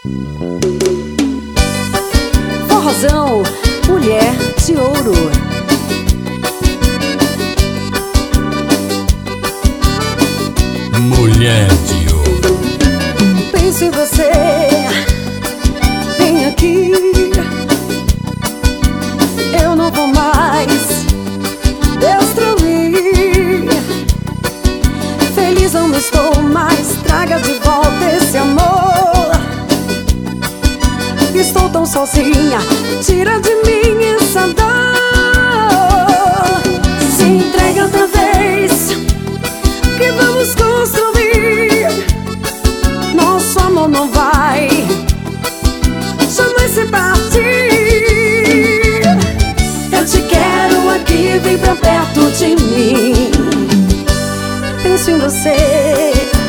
Forrozão, mulher de ouro. Mulher de ouro. Penso em você, vem aqui. Eu não vou mais destruir. Feliz não estou mais, traga de volta esse amor. Estou tão sozinha, tira de mim essa dor. Se entregue outra vez, que vamos construir. Nosso amor não vai jamais se partir. Eu te quero aqui, vem pra perto de mim. Penso em você.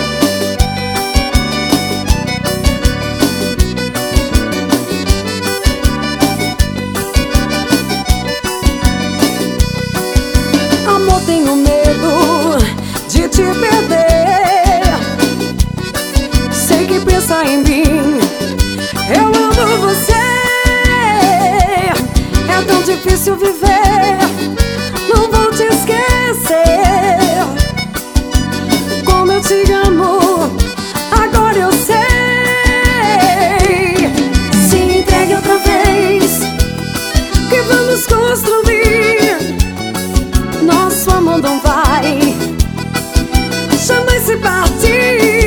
Amor, tenho medo de te perder. Sei que pensa em mim, eu amo você. É tão difícil viver, não vou te esquecer. Como eu te amo, agora eu sei. Se entregue outra vez, que vamos construir. Nosso amor não vai jamais se partir.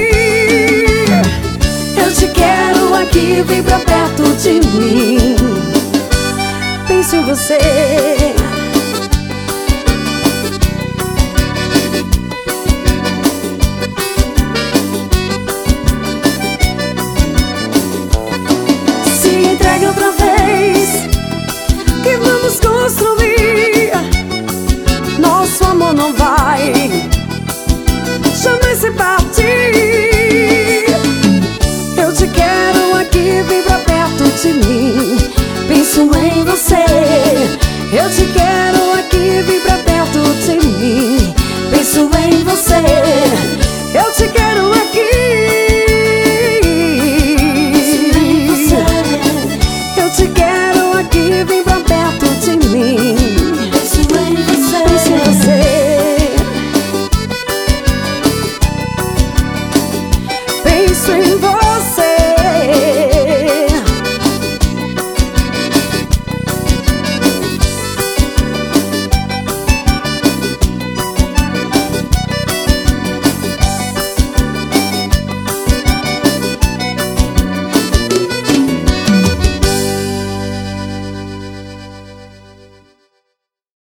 Eu te quero aqui, vem pra perto de mim. Penso em você.